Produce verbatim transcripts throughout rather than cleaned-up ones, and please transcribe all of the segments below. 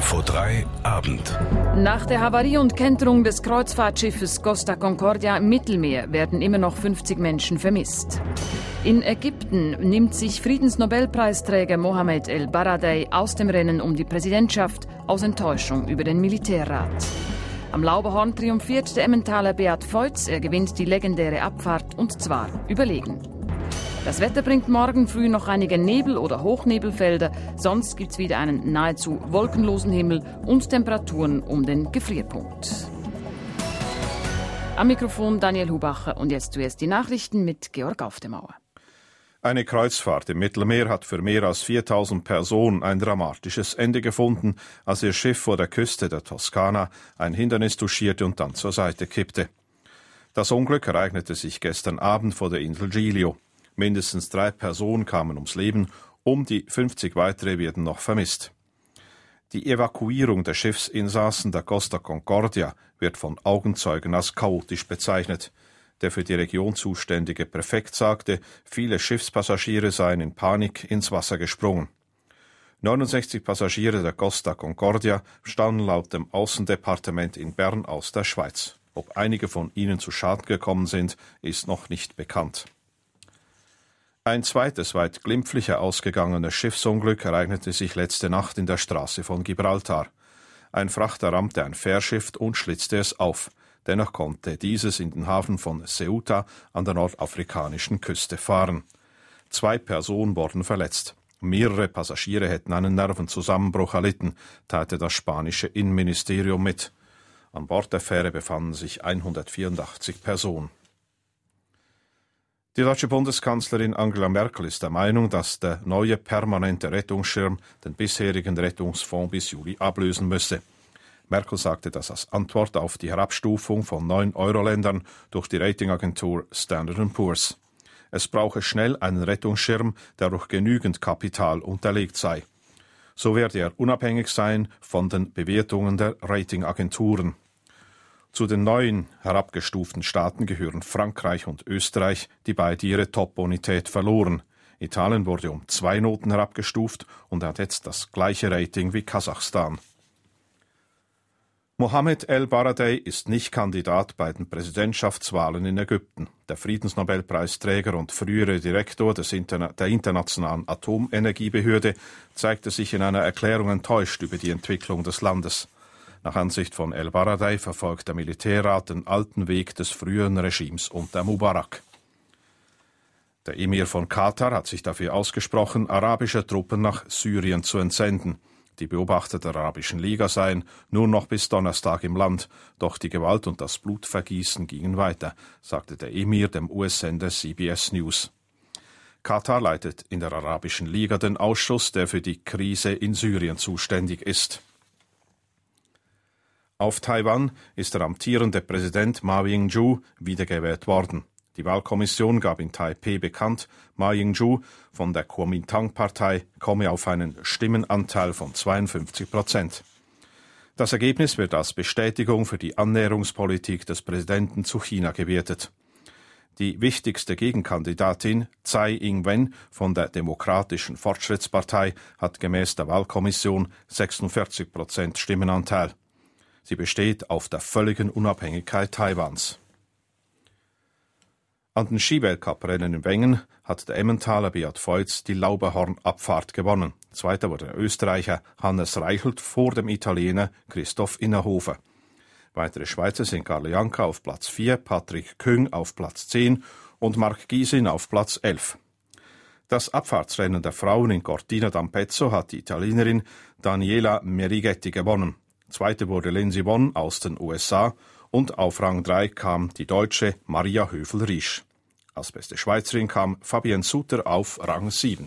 Info drei Abend. Nach der Havarie und Kenterung des Kreuzfahrtschiffes Costa Concordia im Mittelmeer werden immer noch fünfzig Menschen vermisst. In Ägypten nimmt sich Friedensnobelpreisträger Mohammed El-Baradei aus dem Rennen um die Präsidentschaft aus Enttäuschung über den Militärrat. Am Lauberhorn triumphiert der Emmentaler Beat Feuz. Er gewinnt die legendäre Abfahrt und zwar überlegen. Das Wetter bringt morgen früh noch einige Nebel- oder Hochnebelfelder. Sonst gibt es wieder einen nahezu wolkenlosen Himmel und Temperaturen um den Gefrierpunkt. Am Mikrofon Daniel Hubacher und jetzt zuerst die Nachrichten mit Georg Auftemauer. Eine Kreuzfahrt im Mittelmeer hat für mehr als viertausend Personen ein dramatisches Ende gefunden, als ihr Schiff vor der Küste der Toskana ein Hindernis touchierte und dann zur Seite kippte. Das Unglück ereignete sich gestern Abend vor der Insel Giglio. Mindestens drei Personen kamen ums Leben, um die fünfzig weitere werden noch vermisst. Die Evakuierung der Schiffsinsassen der Costa Concordia wird von Augenzeugen als chaotisch bezeichnet. Der für die Region zuständige Präfekt sagte, viele Schiffspassagiere seien in Panik ins Wasser gesprungen. neunundsechzig Passagiere der Costa Concordia stammen laut dem Außendepartement in Bern aus der Schweiz. Ob einige von ihnen zu Schaden gekommen sind, ist noch nicht bekannt. Ein zweites, weit glimpflicher ausgegangenes Schiffsunglück ereignete sich letzte Nacht in der Straße von Gibraltar. Ein Frachter rammte ein Fährschiff und schlitzte es auf. Dennoch konnte dieses in den Hafen von Ceuta an der nordafrikanischen Küste fahren. Zwei Personen wurden verletzt. Mehrere Passagiere hätten einen Nervenzusammenbruch erlitten, teilte das spanische Innenministerium mit. An Bord der Fähre befanden sich hundertvierundachtzig Personen. Die deutsche Bundeskanzlerin Angela Merkel ist der Meinung, dass der neue permanente Rettungsschirm den bisherigen Rettungsfonds bis Juli ablösen müsse. Merkel sagte das als Antwort auf die Herabstufung von neun Euro-Ländern durch die Ratingagentur Standard and Poor's. Es brauche schnell einen Rettungsschirm, der durch genügend Kapital unterlegt sei. So werde er unabhängig sein von den Bewertungen der Ratingagenturen. Zu den neuen herabgestuften Staaten gehören Frankreich und Österreich, die beide ihre Top-Bonität verloren. Italien wurde um zwei Noten herabgestuft und hat jetzt das gleiche Rating wie Kasachstan. Mohammed El-Baradei ist nicht Kandidat bei den Präsidentschaftswahlen in Ägypten. Der Friedensnobelpreisträger und frühere Direktor des Interna- der Internationalen Atomenergiebehörde zeigte sich in einer Erklärung enttäuscht über die Entwicklung des Landes. Nach Ansicht von El-Baradei verfolgt der Militärrat den alten Weg des früheren Regimes unter Mubarak. Der Emir von Katar hat sich dafür ausgesprochen, arabische Truppen nach Syrien zu entsenden. Die Beobachter der Arabischen Liga seien nur noch bis Donnerstag im Land, doch die Gewalt und das Blutvergießen gingen weiter, sagte der Emir dem U S-Sender C B S News. Katar leitet in der Arabischen Liga den Ausschuss, der für die Krise in Syrien zuständig ist. Auf Taiwan ist der amtierende Präsident Ma Ying-jeou wiedergewählt worden. Die Wahlkommission gab in Taipeh bekannt, Ma Ying-jeou von der Kuomintang-Partei komme auf einen Stimmenanteil von zweiundfünfzig Prozent. Das Ergebnis wird als Bestätigung für die Annäherungspolitik des Präsidenten zu China gewertet. Die wichtigste Gegenkandidatin, Tsai Ing-wen von der Demokratischen Fortschrittspartei, hat gemäß der Wahlkommission sechsundvierzig Prozent Stimmenanteil. Sie besteht auf der völligen Unabhängigkeit Taiwans. An den Skiweltcuprennen in Wengen hat der Emmentaler Beat Feuz die Lauberhorn-Abfahrt gewonnen. Zweiter wurde der Österreicher Hannes Reichelt vor dem Italiener Christoph Innerhofer. Weitere Schweizer sind Carlo Janka auf Platz vier, Patrick Küng auf Platz zehn und Marc Gysin auf Platz elf. Das Abfahrtsrennen der Frauen in Cortina d'Ampezzo hat die Italienerin Daniela Merigetti gewonnen. Zweite wurde Lindsey Vonn aus den U S A und auf Rang drei kam die Deutsche Maria Höfel-Riesch. Als beste Schweizerin kam Fabienne Suter auf Rang sieben.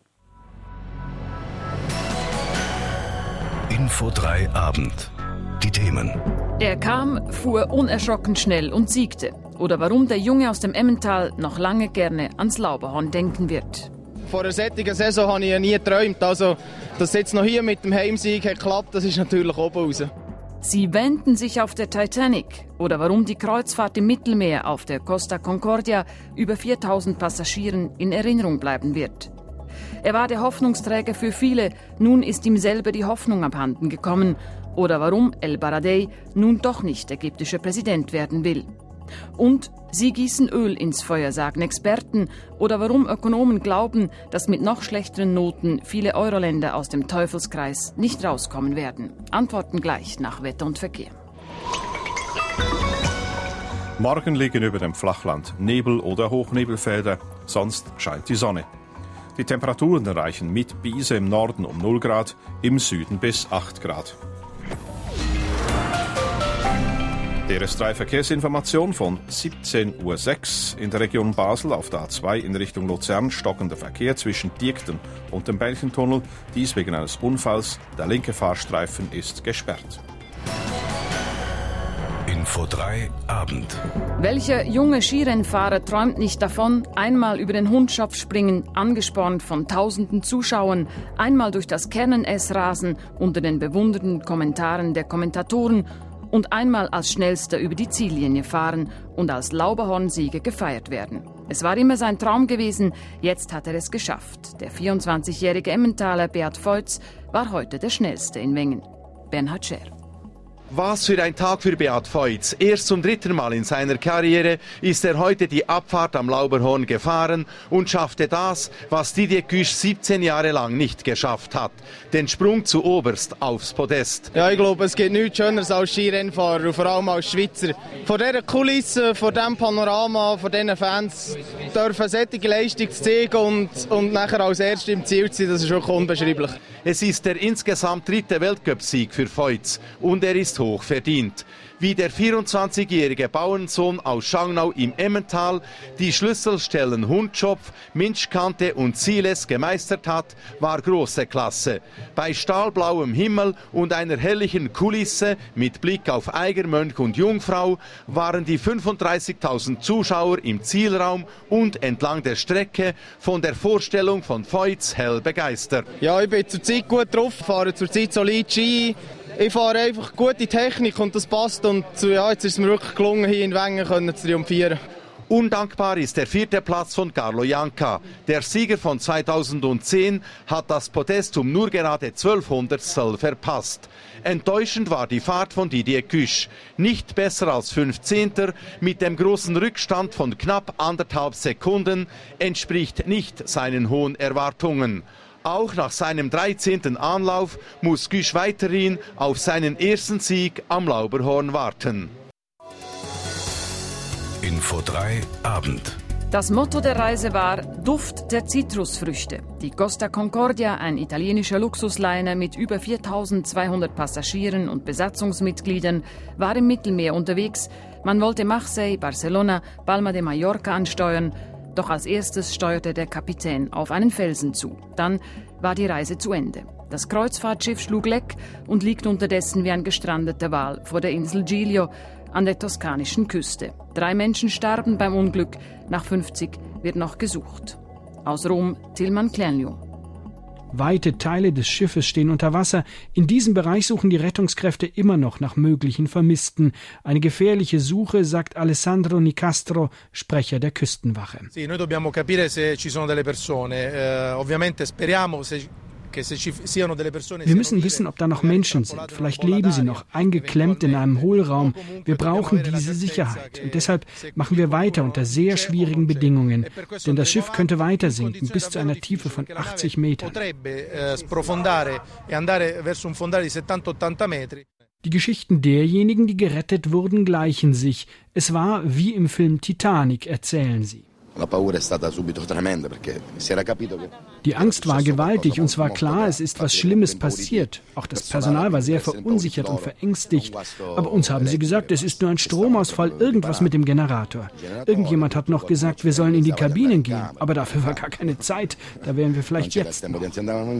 Info drei Abend. Die Themen. Er kam, fuhr unerschrocken schnell und siegte. Oder warum der Junge aus dem Emmental noch lange gerne ans Lauberhorn denken wird. Vor einer solchen Saison habe ich ja nie geträumt. Also, dass es jetzt noch hier mit dem Heimsieg hat geklappt, das ist natürlich oben raus. Sie wenden sich auf der Titanic. Oder warum die Kreuzfahrt im Mittelmeer auf der Costa Concordia über viertausend Passagieren in Erinnerung bleiben wird. Er war der Hoffnungsträger für viele, nun ist ihm selber die Hoffnung abhanden gekommen. Oder warum El Baradei nun doch nicht ägyptischer Präsident werden will. Und sie gießen Öl ins Feuer, sagen Experten. Oder warum Ökonomen glauben, dass mit noch schlechteren Noten viele Euro-Länder aus dem Teufelskreis nicht rauskommen werden. Antworten gleich nach Wetter und Verkehr. Morgen liegen über dem Flachland Nebel- oder Hochnebelfelder, sonst scheint die Sonne. Die Temperaturen erreichen mit Biese im Norden um null Grad, im Süden bis acht Grad. Der S drei Verkehrsinformation von siebzehn Uhr sechs. In der Region Basel auf der A zwei in Richtung Luzern stockender Verkehr zwischen Diekten und dem Belchentunnel. Dies wegen eines Unfalls. Der linke Fahrstreifen ist gesperrt. Info drei Abend. Welcher junge Skirennfahrer träumt nicht davon, einmal über den Hundschopf springen, angespornt von tausenden Zuschauern, einmal durch das Kernen-S rasen unter den bewundernden Kommentaren der Kommentatoren und einmal als Schnellster über die Ziellinie fahren und als Lauberhornsieger gefeiert werden. Es war immer sein Traum gewesen, jetzt hat er es geschafft. Der vierundzwanzigjährige Emmentaler Beat Feuz war heute der Schnellste in Wengen. Bernhard Scher. Was für ein Tag für Beat Feuz. Erst zum dritten Mal in seiner Karriere ist er heute die Abfahrt am Lauberhorn gefahren und schaffte das, was Didier Güsch siebzehn Jahre lang nicht geschafft hat. Den Sprung zu oberst aufs Podest. Ja, ich glaube, es gibt nichts Schöneres als Skirennfahrer und vor allem als Schweizer. Vor dieser Kulisse, vor diesem Panorama, vor diesen Fans dürfen solche Leistung zeigen und, und nachher als Erster im Ziel zu sein, das ist wirklich unbeschreiblich. Es ist der insgesamt dritte Weltcupsieg für Feuz und er ist hoch verdient. Wie der vierundzwanzigjährige Bauernsohn aus Schangnau im Emmental die Schlüsselstellen Hundschopf, Minchkante und Zieles gemeistert hat, war große Klasse. Bei stahlblauem Himmel und einer herrlichen Kulisse mit Blick auf Eigermönch und Jungfrau waren die fünfunddreißigtausend Zuschauer im Zielraum und entlang der Strecke von der Vorstellung von Feuz hell begeistert. Ja, ich bin zurzeit gut drauf, fahre zurzeit solid Ski. Ich fahre einfach gute Technik und das passt. Und ja, jetzt ist es mir wirklich gelungen, hier in Wengen zu triumphieren. Undankbar ist der vierte Platz von Carlo Janka. Der Sieger von zweitausendzehn hat das Podest um nur gerade zwölf Hundertstel verpasst. Enttäuschend war die Fahrt von Didier Güsch. Nicht besser als fünfzehnter mit dem großen Rückstand von knapp anderthalb Sekunden entspricht nicht seinen hohen Erwartungen. Auch nach seinem dreizehnten Anlauf muss Güsch weiterhin auf seinen ersten Sieg am Lauberhorn warten. Info drei Abend. Das Motto der Reise war Duft der Zitrusfrüchte. Die Costa Concordia, ein italienischer Luxusliner mit über viertausendzweihundert Passagieren und Besatzungsmitgliedern, war im Mittelmeer unterwegs. Man wollte Marseille, Barcelona, Palma de Mallorca ansteuern. Doch als erstes steuerte der Kapitän auf einen Felsen zu. Dann war die Reise zu Ende. Das Kreuzfahrtschiff schlug Leck und liegt unterdessen wie ein gestrandeter Wal vor der Insel Giglio an der toskanischen Küste. Drei Menschen starben beim Unglück. Nach fünfzig wird noch gesucht. Aus Rom, Tilman Klernio. Weite Teile des Schiffes stehen unter Wasser. In diesem Bereich suchen die Rettungskräfte immer noch nach möglichen Vermissten. Eine gefährliche Suche, sagt Alessandro Nicastro, Sprecher der Küstenwache. Sì, noi dobbiamo capire se ci sono delle persone. Eh, ovviamente speriamo se Wir müssen wissen, ob da noch Menschen sind. Vielleicht leben sie noch, eingeklemmt in einem Hohlraum. Wir brauchen diese Sicherheit. Und deshalb machen wir weiter unter sehr schwierigen Bedingungen. Denn das Schiff könnte weiter sinken, bis zu einer Tiefe von achtzig Metern. Die Geschichten derjenigen, die gerettet wurden, gleichen sich. Es war wie im Film Titanic, erzählen sie. Die Angst war gewaltig, uns war klar, es ist was Schlimmes passiert. Auch das Personal war sehr verunsichert und verängstigt. Aber uns haben sie gesagt, es ist nur ein Stromausfall, irgendwas mit dem Generator. Irgendjemand hat noch gesagt, wir sollen in die Kabinen gehen. Aber dafür war gar keine Zeit, da wären wir vielleicht jetzt noch.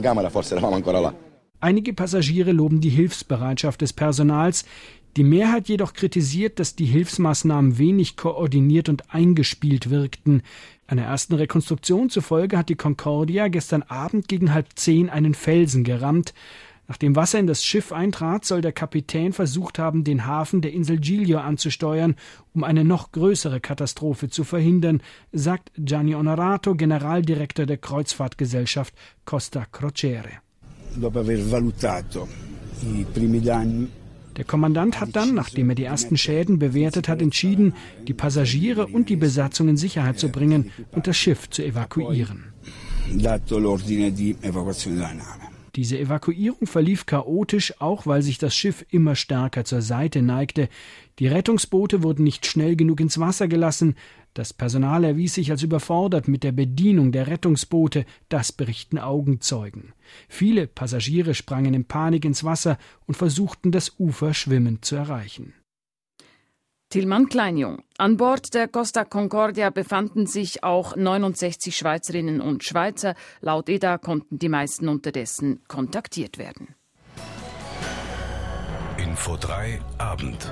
Einige Passagiere loben die Hilfsbereitschaft des Personals. Die Mehrheit jedoch kritisiert, dass die Hilfsmaßnahmen wenig koordiniert und eingespielt wirkten. Einer ersten Rekonstruktion zufolge hat die Concordia gestern Abend gegen halb zehn einen Felsen gerammt. Nachdem Wasser in das Schiff eintrat, soll der Kapitän versucht haben, den Hafen der Insel Giglio anzusteuern, um eine noch größere Katastrophe zu verhindern, sagt Gianni Onorato, Generaldirektor der Kreuzfahrtgesellschaft Costa Crociere. Dopo aver valutato i primi danni. Der Kommandant hat dann, nachdem er die ersten Schäden bewertet hat, entschieden, die Passagiere und die Besatzung in Sicherheit zu bringen und das Schiff zu evakuieren. Diese Evakuierung verlief chaotisch, auch weil sich das Schiff immer stärker zur Seite neigte. Die Rettungsboote wurden nicht schnell genug ins Wasser gelassen. Das Personal erwies sich als überfordert mit der Bedienung der Rettungsboote, das berichten Augenzeugen. Viele Passagiere sprangen in Panik ins Wasser und versuchten, das Ufer schwimmend zu erreichen. Tilman Kleinjung. An Bord der Costa Concordia befanden sich auch neunundsechzig Schweizerinnen und Schweizer. Laut E D A konnten die meisten unterdessen kontaktiert werden. Info drei Abend.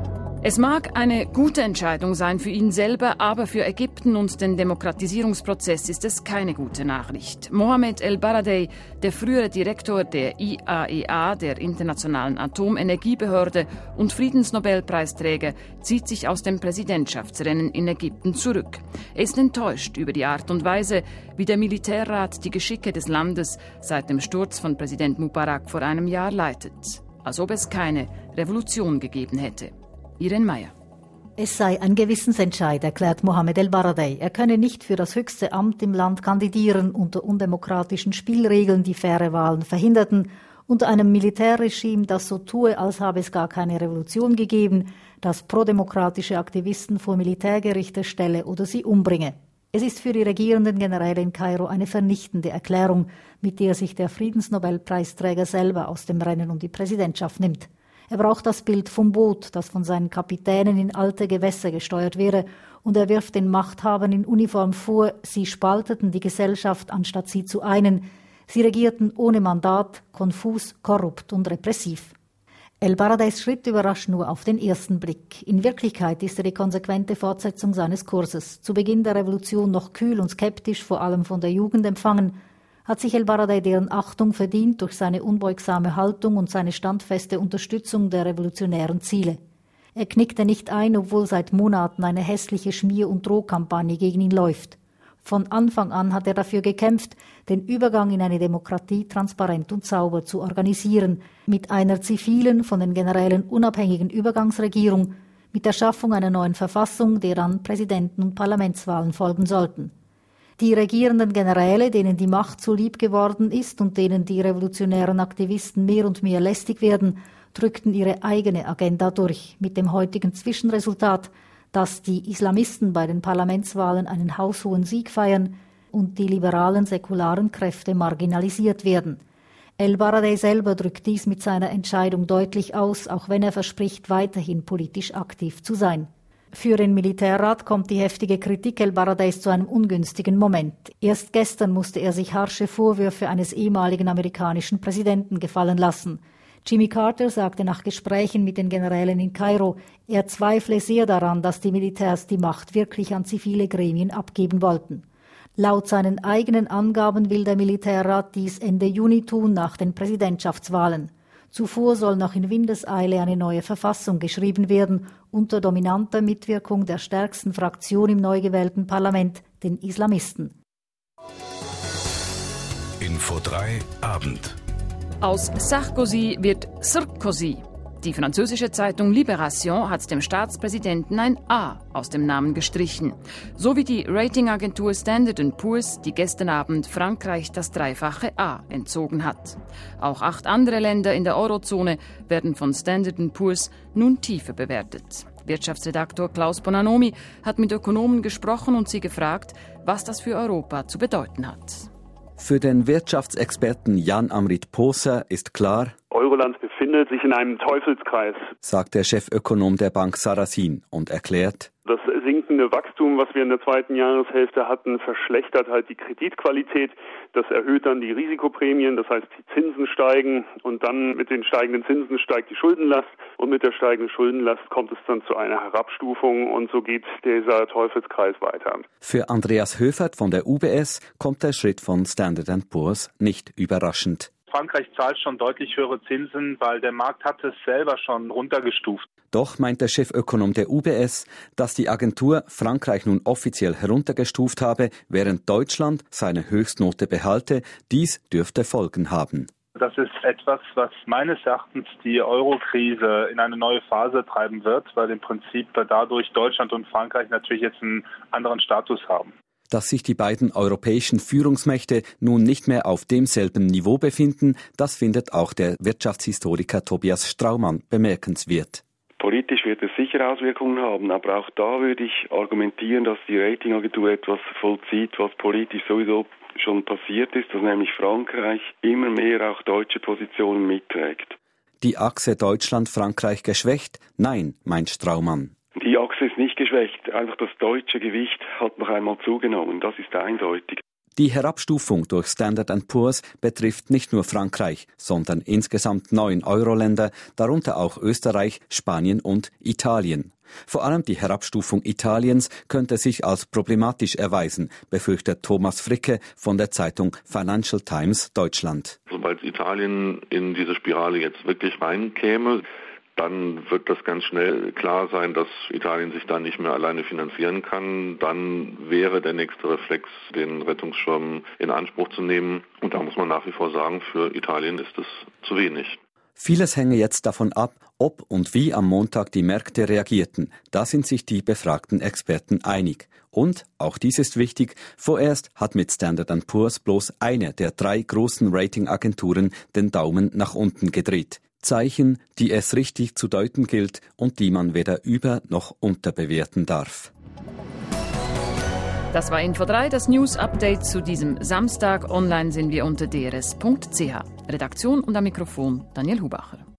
Es mag eine gute Entscheidung sein für ihn selber, aber für Ägypten und den Demokratisierungsprozess ist es keine gute Nachricht. Mohamed El-Baradei, der frühere Direktor der I A E A, der Internationalen Atomenergiebehörde und Friedensnobelpreisträger, zieht sich aus dem Präsidentschaftsrennen in Ägypten zurück. Er ist enttäuscht über die Art und Weise, wie der Militärrat die Geschicke des Landes seit dem Sturz von Präsident Mubarak vor einem Jahr leitet. Als ob es keine Revolution gegeben hätte. Irene Meyer. Es sei ein Gewissensentscheid, erklärt Mohamed El-Baradei. Er könne nicht für das höchste Amt im Land kandidieren, unter undemokratischen Spielregeln, die faire Wahlen verhinderten, unter einem Militärregime, das so tue, als habe es gar keine Revolution gegeben, das prodemokratische Aktivisten vor Militärgerichte stelle oder sie umbringe. Es ist für die regierenden Generäle in Kairo eine vernichtende Erklärung, mit der sich der Friedensnobelpreisträger selber aus dem Rennen um die Präsidentschaft nimmt. Er braucht das Bild vom Boot, das von seinen Kapitänen in alte Gewässer gesteuert wäre, und er wirft den Machthabern in Uniform vor, sie spalteten die Gesellschaft, anstatt sie zu einen. Sie regierten ohne Mandat, konfus, korrupt und repressiv. El-Baradeis Schritt überrascht nur auf den ersten Blick. In Wirklichkeit ist er die konsequente Fortsetzung seines Kurses. Zu Beginn der Revolution noch kühl und skeptisch, vor allem von der Jugend empfangen, hat sich El-Baradei deren Achtung verdient durch seine unbeugsame Haltung und seine standfeste Unterstützung der revolutionären Ziele. Er knickte nicht ein, obwohl seit Monaten eine hässliche Schmier- und Drohkampagne gegen ihn läuft. Von Anfang an hat er dafür gekämpft, den Übergang in eine Demokratie transparent und sauber zu organisieren, mit einer zivilen, von den Generälen unabhängigen Übergangsregierung, mit der Schaffung einer neuen Verfassung, der dann Präsidenten- und Parlamentswahlen folgen sollten. Die regierenden Generäle, denen die Macht so lieb geworden ist und denen die revolutionären Aktivisten mehr und mehr lästig werden, drückten ihre eigene Agenda durch, mit dem heutigen Zwischenresultat, dass die Islamisten bei den Parlamentswahlen einen haushohen Sieg feiern und die liberalen säkularen Kräfte marginalisiert werden. El-Baradei selber drückt dies mit seiner Entscheidung deutlich aus, auch wenn er verspricht, weiterhin politisch aktiv zu sein. Für den Militärrat kommt die heftige Kritik El-Baradeis zu einem ungünstigen Moment. Erst gestern musste er sich harsche Vorwürfe eines ehemaligen amerikanischen Präsidenten gefallen lassen. Jimmy Carter sagte nach Gesprächen mit den Generälen in Kairo, er zweifle sehr daran, dass die Militärs die Macht wirklich an zivile Gremien abgeben wollten. Laut seinen eigenen Angaben will der Militärrat dies Ende Juni tun, nach den Präsidentschaftswahlen. Zuvor soll noch in Windeseile eine neue Verfassung geschrieben werden, unter dominanter Mitwirkung der stärksten Fraktion im neu gewählten Parlament, den Islamisten. Info drei Abend. Aus Sarkozy wird Sarkozy. Die französische Zeitung Libération hat dem Staatspräsidenten ein A aus dem Namen gestrichen. So wie die Ratingagentur Standard and Poor's, die gestern Abend Frankreich das dreifache A entzogen hat. Auch acht andere Länder in der Eurozone werden von Standard and Poor's nun tiefer bewertet. Wirtschaftsredaktor Klaus Bonanomi hat mit Ökonomen gesprochen und sie gefragt, was das für Europa zu bedeuten hat. Für den Wirtschaftsexperten Jan Amrit Poser ist klar, Euroland befindet sich in einem Teufelskreis, sagt der Chefökonom der Bank Sarasin und erklärt, das sinkende Wachstum, was wir in der zweiten Jahreshälfte hatten, verschlechtert halt die Kreditqualität. Das erhöht dann die Risikoprämien, das heißt, die Zinsen steigen und dann mit den steigenden Zinsen steigt die Schuldenlast und mit der steigenden Schuldenlast kommt es dann zu einer Herabstufung und so geht dieser Teufelskreis weiter. Für Andreas Höfert von der U B S kommt der Schritt von Standard and Poor's nicht überraschend. Frankreich zahlt schon deutlich höhere Zinsen, weil der Markt hat es selber schon runtergestuft. Doch meint der Chefökonom der U B S, dass die Agentur Frankreich nun offiziell heruntergestuft habe, während Deutschland seine Höchstnote behalte. Dies dürfte Folgen haben. Das ist etwas, was meines Erachtens die Euro-Krise in eine neue Phase treiben wird, weil im Prinzip dadurch Deutschland und Frankreich natürlich jetzt einen anderen Status haben. Dass sich die beiden europäischen Führungsmächte nun nicht mehr auf demselben Niveau befinden, das findet auch der Wirtschaftshistoriker Tobias Straumann bemerkenswert. Politisch wird es sicher Auswirkungen haben, aber auch da würde ich argumentieren, dass die Ratingagentur etwas vollzieht, was politisch sowieso schon passiert ist, dass nämlich Frankreich immer mehr auch deutsche Positionen mitträgt. Die Achse Deutschland-Frankreich geschwächt? Nein, meint Straumann. Die Achse ist nicht geschwächt, einfach das deutsche Gewicht hat noch einmal zugenommen, das ist eindeutig. Die Herabstufung durch Standard and Poor's betrifft nicht nur Frankreich, sondern insgesamt neun Euro-Länder, darunter auch Österreich, Spanien und Italien. Vor allem die Herabstufung Italiens könnte sich als problematisch erweisen, befürchtet Thomas Fricke von der Zeitung Financial Times Deutschland. Sobald Italien in diese Spirale jetzt wirklich reinkäme, dann wird das ganz schnell klar sein, dass Italien sich dann nicht mehr alleine finanzieren kann. Dann wäre der nächste Reflex, den Rettungsschirm in Anspruch zu nehmen. Und da muss man nach wie vor sagen, für Italien ist es zu wenig. Vieles hänge jetzt davon ab, ob und wie am Montag die Märkte reagierten. Da sind sich die befragten Experten einig. Und, auch dies ist wichtig, vorerst hat mit Standard and Poor's bloß eine der drei großen Ratingagenturen den Daumen nach unten gedreht. Zeichen, die es richtig zu deuten gilt und die man weder über- noch unterbewerten darf. Das war Info drei, das News-Update zu diesem Samstag. Online sind wir unter d r s punkt c h. Redaktion und am Mikrofon Daniel Hubacher.